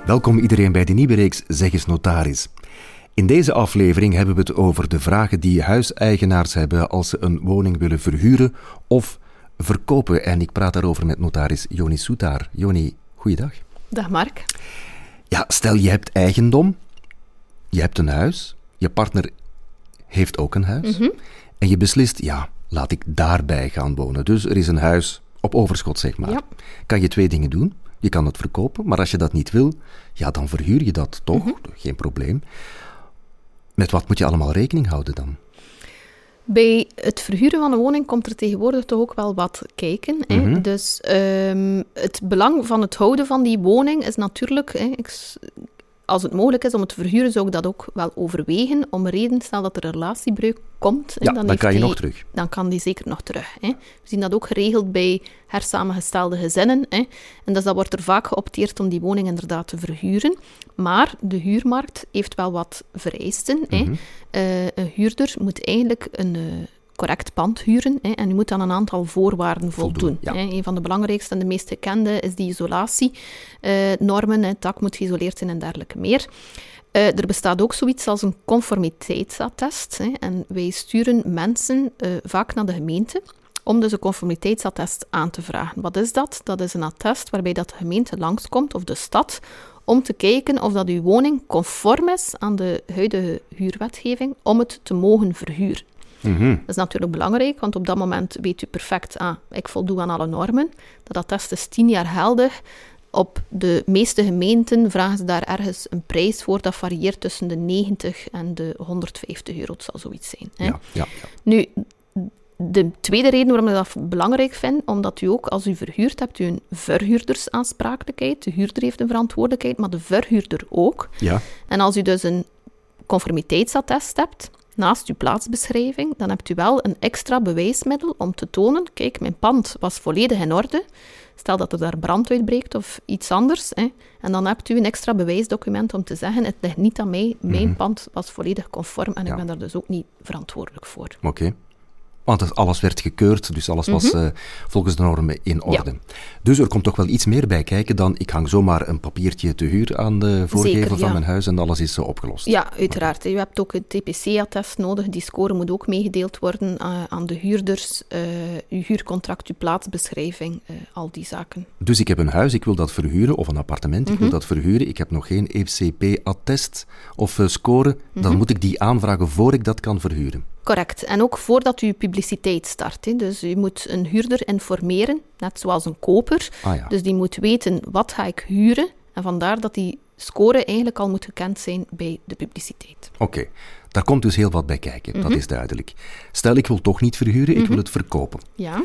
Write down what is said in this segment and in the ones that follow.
Welkom iedereen bij de nieuwe reeks Zeg eens Notaris. In deze aflevering hebben we het over de vragen die huiseigenaars hebben als ze een woning willen verhuren of verkopen. En ik praat daarover met notaris Joni Soetaar. Joni, goeiedag. Dag Mark. Ja, stel je hebt eigendom, je hebt een huis, je partner heeft ook een huis en je beslist, ja, laat ik daarbij gaan wonen. Dus er is een huis op overschot, zeg maar. Ja. Kan je twee dingen doen. Je kan het verkopen, maar als je dat niet wil, ja, dan verhuur je dat toch. Geen probleem. Met wat moet je allemaal rekening houden dan? Bij het verhuren van een woning komt er tegenwoordig toch ook wel wat kijken. Hè? Dus het belang van het houden van die woning is natuurlijk... als het mogelijk is om het te verhuren, zou ik dat ook wel overwegen. Om een reden, stel dat er een relatiebreuk komt. Ja, dan kan je nog terug. Dan kan die zeker nog terug. Hè. We zien dat ook geregeld bij hersamengestelde gezinnen. Hè. En dus dat wordt er vaak geopteerd om die woning inderdaad te verhuren. Maar de huurmarkt heeft wel wat vereisten. Hè. Een huurder moet eigenlijk een correct pand huren, hè, en u moet aan een aantal voorwaarden voldoen. Ja. Hè. Een van de belangrijkste en de meest gekende is die isolatienormen. Het dak moet geïsoleerd zijn en dergelijke meer. Er bestaat ook zoiets als een conformiteitsattest. Hè, en wij sturen mensen vaak naar de gemeente om dus een conformiteitsattest aan te vragen. Wat is dat? Dat is een attest waarbij dat de gemeente langskomt, of de stad, om te kijken of dat uw woning conform is aan de huidige huurwetgeving om het te mogen verhuren. Dat is natuurlijk belangrijk, want op dat moment weet u perfect, ik voldoe aan alle normen. Dat attest is 10 jaar geldig. Op de meeste gemeenten vragen ze daar ergens een prijs voor. Dat varieert tussen de 90 en de €150. Het zal zoiets zijn. Hè? Ja. Nu, de tweede reden waarom ik dat belangrijk vind, omdat u ook, als u verhuurt, hebt u een verhuurdersaansprakelijkheid. De huurder heeft een verantwoordelijkheid, maar de verhuurder ook. Ja. En als u dus een conformiteitsattest hebt, naast uw plaatsbeschrijving, dan hebt u wel een extra bewijsmiddel om te tonen, kijk, mijn pand was volledig in orde. Stel dat er daar brand uitbreekt of iets anders. Hè, en dan hebt u een extra bewijsdocument om te zeggen, het ligt niet aan mij, mijn pand was volledig conform en ik ben daar dus ook niet verantwoordelijk voor. Oké. Want alles werd gekeurd, dus alles was volgens de normen in orde. Ja. Dus er komt toch wel iets meer bij kijken dan ik hang zomaar een papiertje te huur aan de voorgevel van mijn huis en alles is opgelost. Ja, uiteraard. U hebt ook een TPC-attest nodig. Die score moet ook meegedeeld worden aan de huurders. Uw huurcontract, uw plaatsbeschrijving, al die zaken. Dus ik heb een huis, ik wil dat verhuren, of een appartement, ik wil dat verhuren. Ik heb nog geen FCP-attest of score. Dan moet ik die aanvragen voor ik dat kan verhuren. Correct. En ook voordat u publiciteit start. Hè. Dus u moet een huurder informeren, net zoals een koper. Dus die moet weten, wat ga ik huren? En vandaar dat die score eigenlijk al moet gekend zijn bij de publiciteit. Oké. Daar komt dus heel wat bij kijken, dat is duidelijk. Stel, ik wil toch niet verhuren, ik wil het verkopen.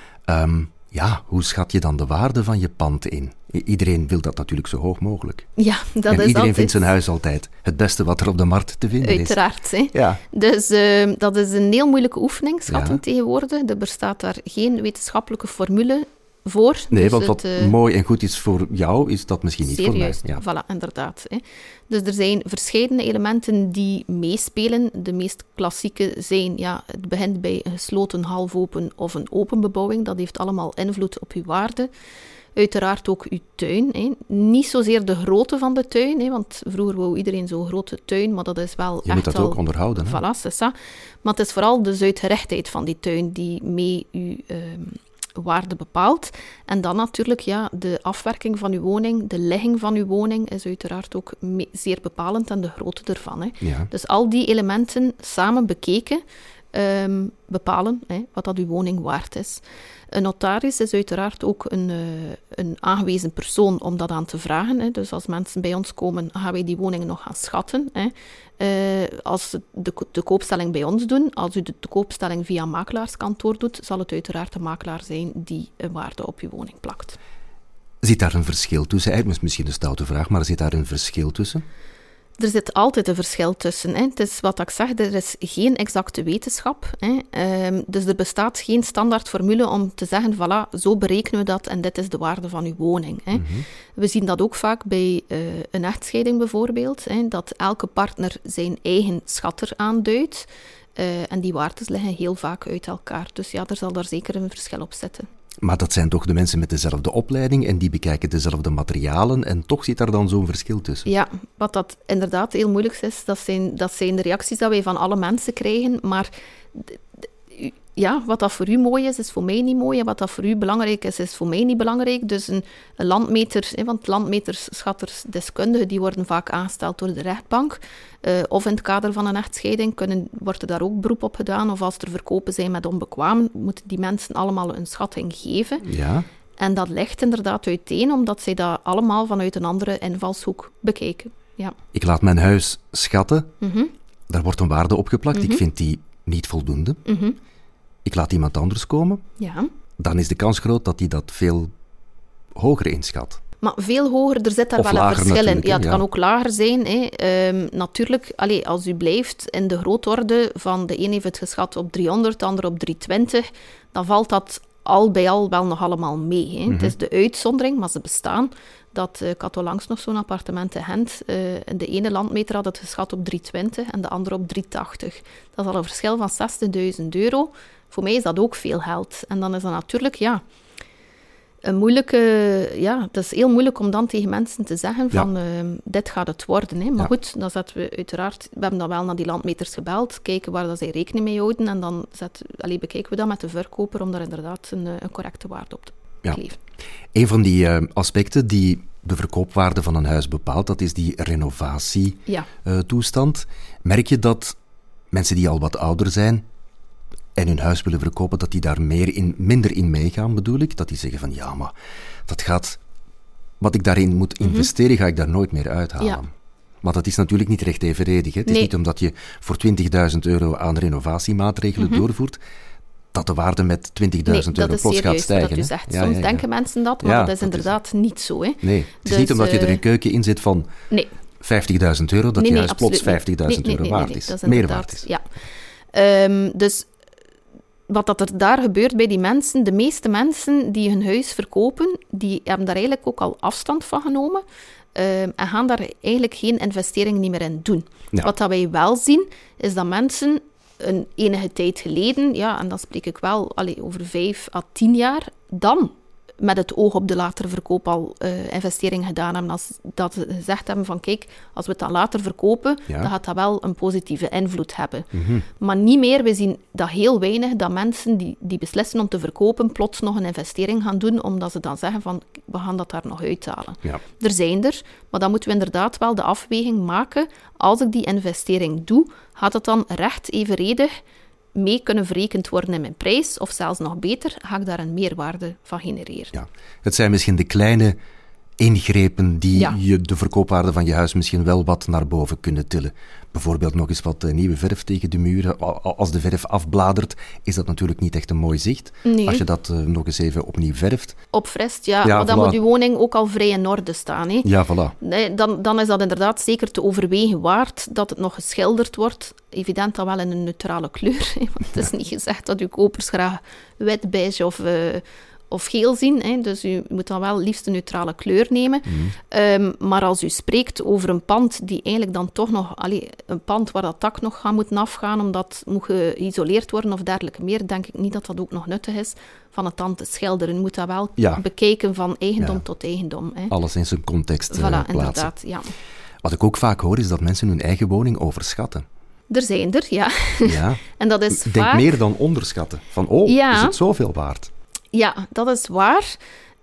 Ja. Hoe schat je dan de waarde van je pand in? Iedereen wil dat natuurlijk zo hoog mogelijk. Ja, dat en is iedereen vindt zijn huis altijd het beste wat er op de markt te vinden is. Uiteraard. Hè. Ja. Dus dat is een heel moeilijke oefening, schatting tegenwoordig. Er bestaat daar geen wetenschappelijke formule voor. Nee, dus want wat mooi en goed is voor jou, is dat misschien niet voor mij. Ja. Voilà, inderdaad. Hè. Dus er zijn verschillende elementen die meespelen. De meest klassieke zijn, het begint bij een gesloten, halfopen of een open bebouwing. Dat heeft allemaal invloed op uw waarde. Uiteraard ook uw tuin. Hè. Niet zozeer de grootte van de tuin, hè, want vroeger wou iedereen zo'n grote tuin, maar dat is wel je moet dat ook onderhouden. Hè? Voilà, c'est ça. Maar het is vooral de zuidgerichtheid van die tuin die mee uw waarde bepaalt. En dan natuurlijk, de afwerking van uw woning, de ligging van uw woning is uiteraard ook zeer bepalend en de grootte ervan. Hè. Ja. Dus al die elementen samen bekeken bepalen wat dat uw woning waard is. Een notaris is uiteraard ook een aangewezen persoon om dat aan te vragen. Hè. Dus als mensen bij ons komen, gaan wij die woningen nog gaan schatten. Hè. Als ze de koopstelling bij ons doen, als u de koopstelling via een makelaarskantoor doet, zal het uiteraard de makelaar zijn die een waarde op uw woning plakt. Zit daar een verschil tussen? Eigenlijk misschien een stoute vraag, maar zit daar een verschil tussen? Er zit altijd een verschil tussen. Hè. Het is wat ik zeg, er is geen exacte wetenschap. Hè. Dus er bestaat geen standaard formule om te zeggen, voilà, zo berekenen we dat en dit is de waarde van uw woning. Hè. We zien dat ook vaak bij een echtscheiding bijvoorbeeld, hè, dat elke partner zijn eigen schatter aanduidt. En die waardes liggen heel vaak uit elkaar. Dus daar zal daar zeker een verschil op zitten. Maar dat zijn toch de mensen met dezelfde opleiding en die bekijken dezelfde materialen en toch zit daar dan zo'n verschil tussen. Ja, wat dat inderdaad heel moeilijk is, dat zijn de reacties die wij van alle mensen krijgen, maar ja, wat dat voor u mooi is voor mij niet mooi en wat dat voor u belangrijk is voor mij niet belangrijk. Dus een landmeter, want landmeters, schatters, deskundigen, die worden vaak aangesteld door de rechtbank. Of in het kader van een echtscheiding wordt er daar ook beroep op gedaan. Of als er verkopen zijn met onbekwamen, moeten die mensen allemaal een schatting geven. Ja. En dat ligt inderdaad uiteen, omdat zij dat allemaal vanuit een andere invalshoek bekijken. Ja. Ik laat mijn huis schatten. Daar wordt een waarde opgeplakt. Ik vind die niet voldoende. Ik laat iemand anders komen. Ja. Dan is de kans groot dat hij dat veel hoger inschat. Maar veel hoger, er zit daar Of wel een verschil in. Ja, het ja. kan ook lager zijn. Natuurlijk, als u blijft in de grootorde van de een heeft het geschat op 300, de ander op 320, dan valt dat al bij al wel nog allemaal mee. Het is de uitzondering, maar ze bestaan. Ik had onlangs nog zo'n appartement in Gent. De ene landmeter had het geschat op 320 en de andere op 380. Dat is al een verschil van €60.000. Voor mij is dat ook veel geld. En dan is dat natuurlijk, een moeilijke... het is heel moeilijk om dan tegen mensen te zeggen van, dit gaat het worden. Hè. Maar goed, dan zetten we uiteraard... We hebben dan wel naar die landmeters gebeld, kijken waar dat zij rekening mee houden. En dan bekijken we dat met de verkoper om daar inderdaad een correcte waarde op te kleven. Een van die aspecten die de verkoopwaarde van een huis bepaalt, dat is die renovatietoestand. Merk je dat mensen die al wat ouder zijn en hun huis willen verkopen, dat die daar minder in meegaan, bedoel ik? Dat die zeggen van, ja, maar dat gaat... Wat ik daarin moet investeren, ga ik daar nooit meer uithalen. Ja. Maar dat is natuurlijk niet recht evenredig. Hè? Het is niet omdat je voor €20.000 aan renovatiemaatregelen doorvoert, dat de waarde met €20.000 plots gaat stijgen. Dat is juist. Soms denken mensen dat, maar dat is inderdaad niet zo. Hè. Nee, het is niet omdat je er een keuken in zit van €50.000, dat je huis plots €50.000 waard is. Dat is meer waard is. Ja. Dus wat dat er daar gebeurt bij die mensen, de meeste mensen die hun huis verkopen, die hebben daar eigenlijk ook al afstand van genomen en gaan daar eigenlijk geen investering niet meer in doen. Ja. Wat dat wij wel zien, is dat mensen enige tijd geleden, en dan spreek ik wel over 5 à 10 jaar, dan met het oog op de latere verkoop al investering gedaan hebben. Als dat ze gezegd hebben van kijk, als we het dan later verkopen, dan gaat dat wel een positieve invloed hebben. Maar niet meer, we zien dat heel weinig, dat mensen die beslissen om te verkopen, plots nog een investering gaan doen, omdat ze dan zeggen van, we gaan dat daar nog uithalen. Ja. Er zijn er, maar dan moeten we inderdaad wel de afweging maken. Als ik die investering doe, gaat het dan recht evenredig mee kunnen verrekend worden in mijn prijs, of zelfs nog beter, ga ik daar een meerwaarde van genereren. Ja. Het zijn misschien de kleine ingrepen die je de verkoopwaarde van je huis misschien wel wat naar boven kunnen tillen. Bijvoorbeeld nog eens wat nieuwe verf tegen de muren. Als de verf afbladert, is dat natuurlijk niet echt een mooi zicht. Nee. Als je dat nog eens even opnieuw verft. Opfrist, maar dan moet je woning ook al vrij in orde staan. Hè. Ja, voilà. Nee, dan is dat inderdaad zeker te overwegen waard dat het nog geschilderd wordt. Evident dan wel in een neutrale kleur. Hè, want het is niet gezegd dat uw kopers graag wit, beige of geel zien. Hè. Dus u moet dan wel liefst een neutrale kleur nemen. Maar als u spreekt over een pand die eigenlijk dan toch nog... een pand waar dat dak nog gaat moeten afgaan, omdat het moet geïsoleerd worden of dergelijke meer, denk ik niet dat dat ook nog nuttig is van het dan te schilderen. U moet dat wel bekijken van eigendom tot eigendom. Hè. Alles in zijn context plaatsen. Inderdaad, ja. Wat ik ook vaak hoor, is dat mensen hun eigen woning overschatten. Er zijn er, ja. En dat is ik denk meer dan onderschatten. Van, is het zoveel waard? Ja, dat is waar.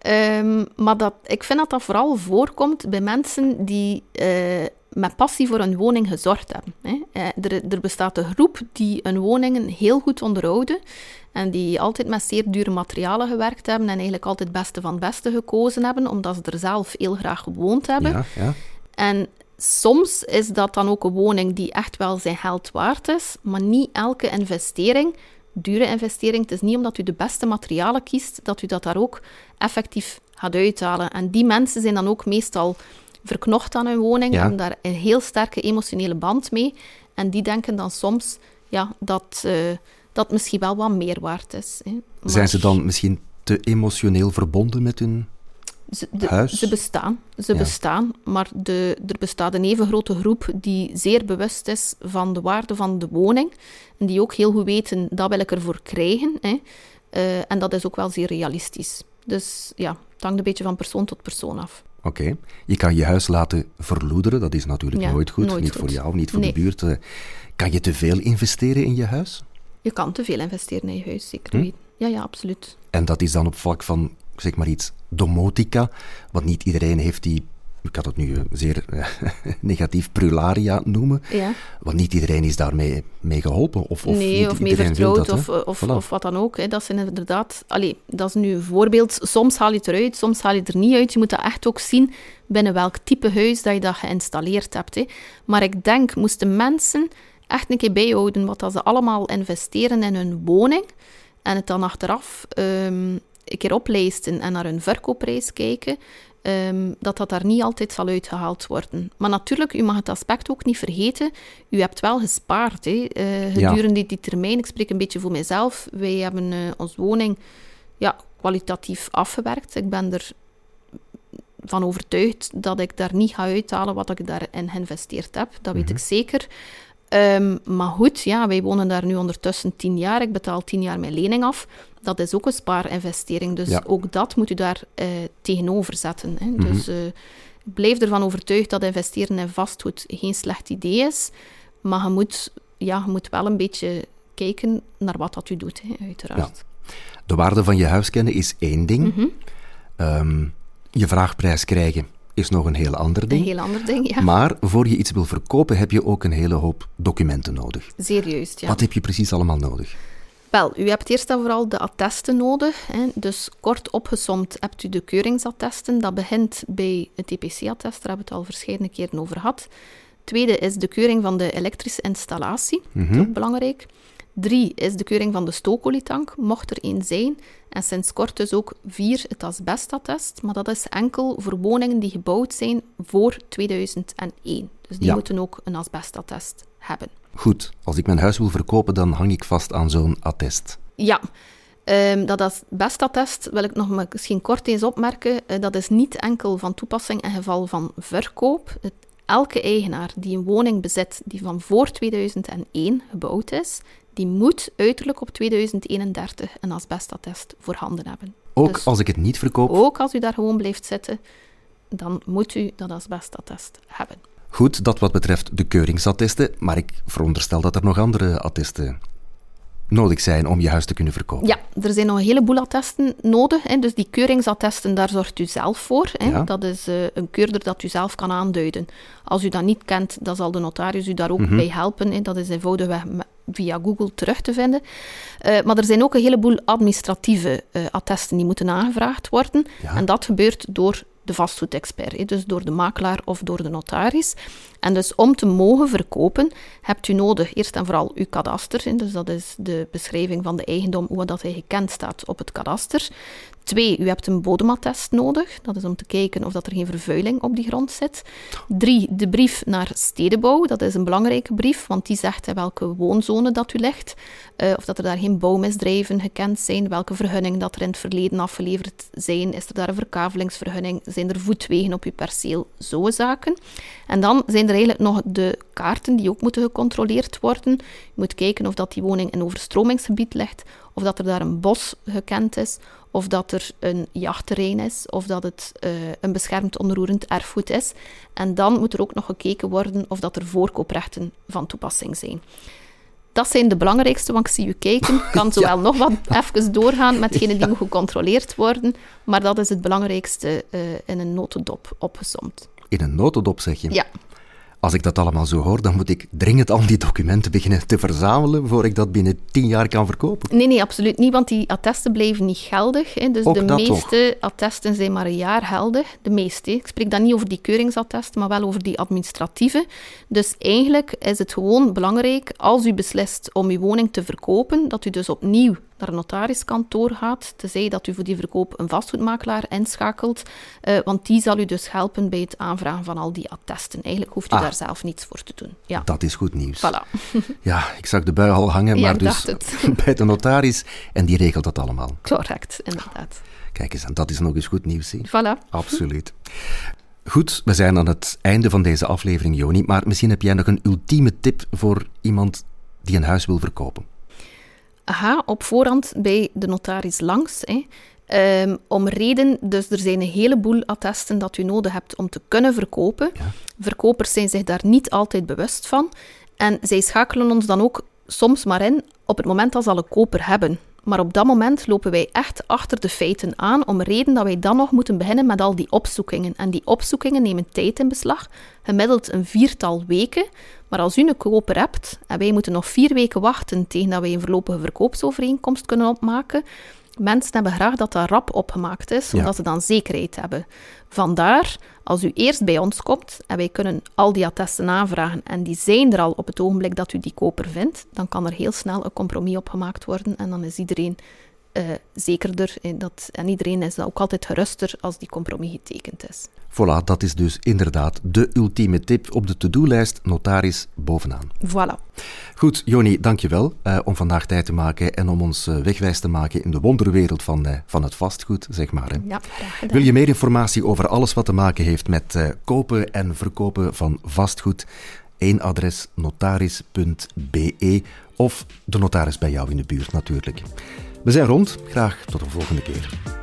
Maar ik vind dat vooral voorkomt bij mensen die met passie voor een woning gezorgd hebben. Hè. Er bestaat een groep die hun woningen heel goed onderhouden en die altijd met zeer dure materialen gewerkt hebben en eigenlijk altijd het beste van het beste gekozen hebben, omdat ze er zelf heel graag gewoond hebben. Ja. En soms is dat dan ook een woning die echt wel zijn geld waard is, maar niet elke investering... Dure investering. Het is niet omdat u de beste materialen kiest, dat u dat daar ook effectief gaat uithalen. En die mensen zijn dan ook meestal verknocht aan hun woning, hebben daar een heel sterke emotionele band mee. En die denken dan soms dat misschien wel wat meer waard is. Hè. Maar zijn ze dan misschien te emotioneel verbonden met hun huis? Ze bestaan, maar er bestaat een even grote groep die zeer bewust is van de waarde van de woning en die ook heel goed weten, dat wil ik ervoor krijgen. Hè. En dat is ook wel zeer realistisch. Dus ja, het hangt een beetje van persoon tot persoon af. Oké. Je kan je huis laten verloederen, dat is natuurlijk nooit goed. Niet goed. Voor jou, niet voor de buurt. Kan je te veel investeren in je huis? Je kan te veel investeren in je huis, zeker. Ja, absoluut. En dat is dan op vlak van, zeg maar iets, domotica, want niet iedereen heeft die, ik had het nu zeer negatief, prularia noemen, want niet iedereen is daarmee geholpen. Of nee, of mee vertrouwd, of wat dan ook. Hè. Dat zijn inderdaad, dat is nu een voorbeeld. Soms haal je het eruit, soms haal je het er niet uit. Je moet dat echt ook zien binnen welk type huis dat je dat geïnstalleerd hebt. Hè. Maar ik denk, moesten mensen echt een keer bijhouden wat ze allemaal investeren in hun woning en het dan achteraf een keer oplijsten en naar hun verkoopprijs kijken, dat daar niet altijd zal uitgehaald worden. Maar natuurlijk, u mag het aspect ook niet vergeten. U hebt wel gespaard gedurende die termijn. Ik spreek een beetje voor mijzelf. Wij hebben onze woning kwalitatief afgewerkt. Ik ben ervan overtuigd dat ik daar niet ga uithalen wat ik daarin geïnvesteerd heb. Dat weet ik zeker. Maar goed, wij wonen daar nu ondertussen 10 jaar. Ik betaal 10 jaar mijn lening af. Dat is ook een spaarinvestering. Dus ook dat moet u daar tegenover zetten. Hè. Dus ik blijf ervan overtuigd dat investeren in vastgoed geen slecht idee is. Maar je moet wel een beetje kijken naar wat dat u doet, hè, uiteraard. Ja. De waarde van je huis kennen is één ding. Je vraagprijs krijgen is nog een heel ander ding. Een heel ander ding, ja. Maar voor je iets wil verkopen, heb je ook een hele hoop documenten nodig. Zeer juist, ja. Wat heb je precies allemaal nodig? Wel, u hebt eerst en vooral de attesten nodig. Hè. Dus kort opgesomd hebt u de keuringsattesten. Dat begint bij het TPC-attest, daar hebben we het al verschillende keren over gehad. Tweede is de keuring van de elektrische installatie. Dat is ook belangrijk. 3 is de keuring van de stookolietank, mocht er één zijn. En sinds kort dus ook 4 het asbestattest. Maar dat is enkel voor woningen die gebouwd zijn voor 2001. Dus die moeten ook een asbestattest hebben. Goed, als ik mijn huis wil verkopen, dan hang ik vast aan zo'n attest. Ja, dat asbestattest wil ik nog misschien kort eens opmerken. Dat is niet enkel van toepassing in geval van verkoop. Elke eigenaar die een woning bezit die van voor 2001 gebouwd is, die moet uiterlijk op 2031 een asbestattest voorhanden hebben. Ook dus, als ik het niet verkoop? Ook als u daar gewoon blijft zitten, dan moet u dat asbestattest hebben. Goed, dat wat betreft de keuringsattesten, maar ik veronderstel dat er nog andere attesten nodig zijn om je huis te kunnen verkopen. Ja, er zijn nog een heleboel attesten nodig. Hè. Dus die keuringsattesten, daar zorgt u zelf voor. Hè. Ja. Dat is een keurder dat u zelf kan aanduiden. Als u dat niet kent, dan zal de notaris u daar ook bij helpen. Hè. Dat is eenvoudigweg via Google terug te vinden. Maar er zijn ook een heleboel administratieve attesten die moeten aangevraagd worden. Ja. En dat gebeurt door de vastgoedexpert, dus door de makelaar of door de notaris. En dus om te mogen verkopen, hebt u nodig eerst en vooral uw kadaster. Dus dat is de beschrijving van de eigendom, hoe dat hij gekend staat op het kadaster. 2, u hebt een bodemattest nodig. Dat is om te kijken of dat er geen vervuiling op die grond zit. 3, de brief naar stedenbouw. Dat is een belangrijke brief, want die zegt in welke woonzone dat u ligt. Of dat er daar geen bouwmisdrijven gekend zijn. Welke vergunning dat er in het verleden afgeleverd zijn. Is er daar een verkavelingsvergunning? Zijn er voetwegen op uw perceel? Zo'n zaken. En dan zijn er eigenlijk nog de kaarten die ook moeten gecontroleerd worden. Je moet kijken of dat die woning in een overstromingsgebied ligt. Of dat er daar een bos gekend is. Of dat er een jachtterrein is, of dat het een beschermd onroerend erfgoed is. En dan moet er ook nog gekeken worden of dat er voorkooprechten van toepassing zijn. Dat zijn de belangrijkste, want ik zie u kijken. Ik kan zowel nog wat even doorgaan met degenen die moet gecontroleerd worden, maar dat is het belangrijkste in een notendop opgesomd. In een notendop, zeg je? Ja. Als ik dat allemaal zo hoor, dan moet ik dringend al die documenten beginnen te verzamelen voor ik dat binnen 10 jaar kan verkopen. Nee, absoluut niet, want die attesten blijven niet geldig. Hè. Dus ook de meeste attesten zijn maar een jaar geldig. De meeste. Ik spreek dan niet over die keuringsattesten, maar wel over die administratieve. Dus eigenlijk is het gewoon belangrijk, als u beslist om uw woning te verkopen, dat u dus opnieuw naar een notariskantoor gaat, tenzij dat u voor die verkoop een vastgoedmakelaar inschakelt, want die zal u dus helpen bij het aanvragen van al die attesten. Eigenlijk hoeft u daar zelf niets voor te doen. Ja. Dat is goed nieuws. Voilà. Ja, ik zag de bui al hangen, maar dus bij de notaris en die regelt dat allemaal. Correct, inderdaad. Kijk eens, en dat is nog eens goed nieuws. Hè? Voilà. Absoluut. Goed, we zijn aan het einde van deze aflevering, Joni, maar misschien heb jij nog een ultieme tip voor iemand die een huis wil verkopen. ga op voorhand bij de notaris langs. Om reden, dus er zijn een heleboel attesten dat u nodig hebt om te kunnen verkopen. Ja. Verkopers zijn zich daar niet altijd bewust van. En zij schakelen ons dan ook soms maar in op het moment dat ze al een koper hebben. Maar op dat moment lopen wij echt achter de feiten aan, om reden dat wij dan nog moeten beginnen met al die opzoekingen. En die opzoekingen nemen tijd in beslag, gemiddeld een 4-tal weken. Maar als u een koper hebt, en wij moeten nog 4 weken wachten tegen dat wij een voorlopige verkoopsovereenkomst kunnen opmaken, mensen hebben graag dat dat rap opgemaakt is, omdat ze dan zekerheid hebben. Vandaar, als u eerst bij ons komt en wij kunnen al die attesten aanvragen en die zijn er al op het ogenblik dat u die koper vindt, dan kan er heel snel een compromis opgemaakt worden en dan is iedereen zekerder en iedereen is ook altijd geruster als die compromis getekend is. Voilà, dat is dus inderdaad de ultieme tip op de to-do-lijst, notaris bovenaan. Voilà. Goed, Joni, dankjewel om vandaag tijd te maken en om ons wegwijs te maken in de wonderwereld van het vastgoed, zeg maar. Hè. Ja, graag gedaan. Wil je meer informatie over alles wat te maken heeft met kopen en verkopen van vastgoed? Eén adres, notaris.be of de notaris bij jou in de buurt natuurlijk. We zijn rond. Graag tot de volgende keer.